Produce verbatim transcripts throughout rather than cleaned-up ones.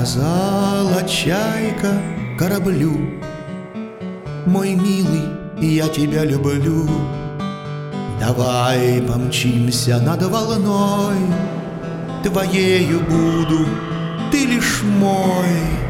Сказала чайка кораблю: мой милый, я тебя люблю. Давай помчимся над волной, твоею буду, ты лишь мой.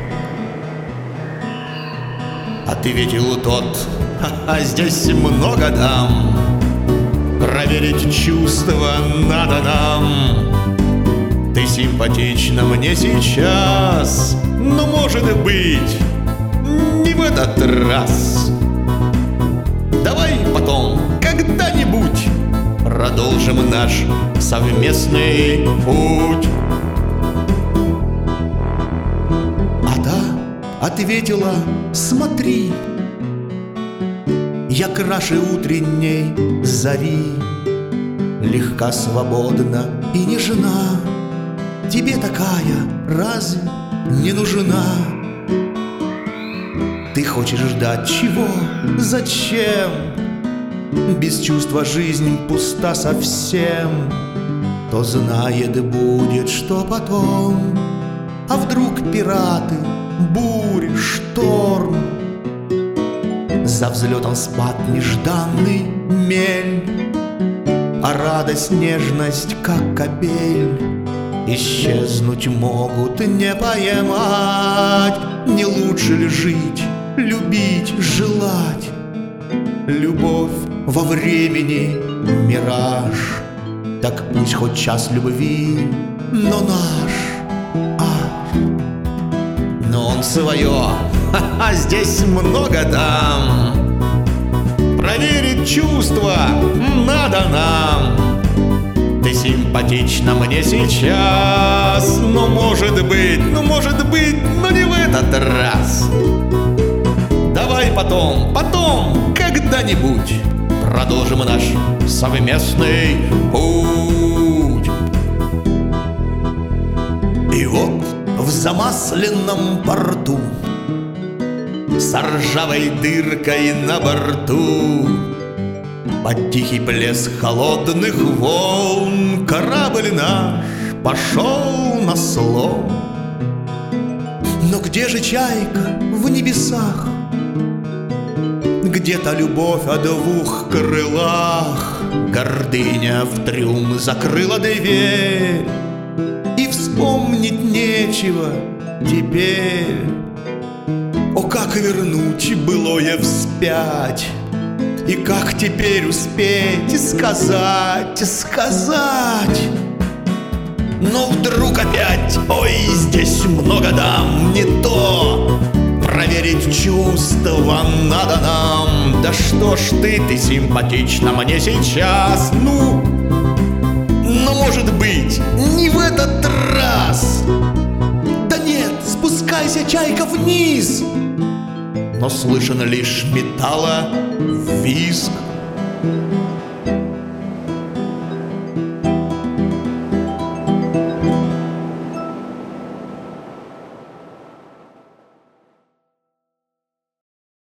Ответил тот: ха-ха, здесь много дам, проверить чувства надо нам. Ты симпатична мне сейчас, но, может быть, не в этот раз. Давай потом, когда-нибудь, продолжим наш совместный путь. А та ответила: смотри, я краше утренней зари, легка, свободна и нежна. Тебе такая разве не нужна? Ты хочешь ждать чего? Зачем? Без чувства жизнь пуста совсем. Кто знает, будет что потом. А вдруг пираты, бури, шторм? За взлетом спад нежданный мель, а радость, нежность, как капель, исчезнуть могут, не поймать. Не лучше ли жить, любить, желать? Любовь во времени мираж. Так пусть хоть час любви, но наш. Ах, но он свое, ха-ха, здесь много дам. Проверить чувства надо нам. Ты симпатична мне сейчас, но, может быть, ну, может быть, но не в этот раз. Давай потом, потом, когда-нибудь продолжим наш совместный путь. И вот в замасленном порту, с ржавой дыркой на борту, под тихий плеск холодных волн, корабль наш пошел на слом. Но где же чайка в небесах? Где-то любовь о двух крылах. Гордыня в трюм закрыла дверь, и вспомнить нечего теперь. О, как вернуть былое вспять, и как теперь успеть сказать, сказать? Но вдруг опять: ой, здесь много дам, не то. Проверить чувства надо нам. Да что ж ты, ты симпатична мне сейчас. Ну, но, может быть, не в этот раз. Да нет, спускайся, чайка, вниз. Но слышен лишь металла визг.